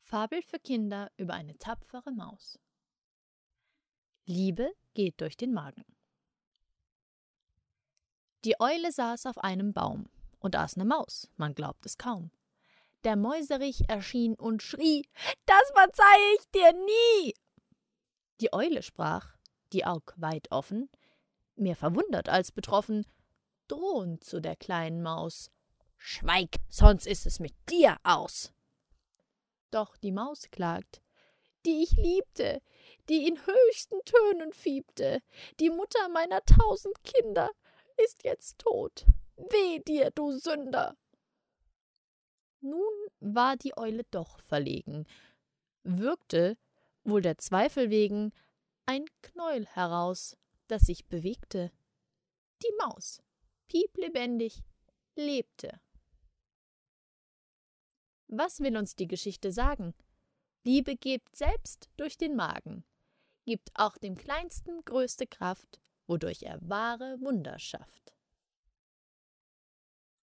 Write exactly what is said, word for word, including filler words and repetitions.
Fabel für Kinder über eine tapfere Maus. Liebe geht durch den Magen. Die Eule saß auf einem Baum und aß ne Maus, man glaubt es kaum. Der Mäuserich erschien und schrie: »Das verzeihe ich dir nie!« Die Eule sprach, die Aug weit offen, mehr verwundert als betroffen, drohend zu der kleinen Maus: »Schweig, sonst ist es mit dir aus!« Doch die Maus klagt: »Die ich liebte, die in höchsten Tönen fiebte, die Mutter meiner tausend Kinder, ist jetzt tot. Weh dir, du Sünder!« Nun war die Eule doch verlegen, würgte, wohl der Zweifel wegen, ein Knäuel heraus, das sich bewegte. Die Maus, pieplebendig, lebte. Was will uns die Geschichte sagen? Liebe geht selbst durch den Magen, gibt auch dem Kleinsten größte Kraft, wodurch er wahre Wunder schafft.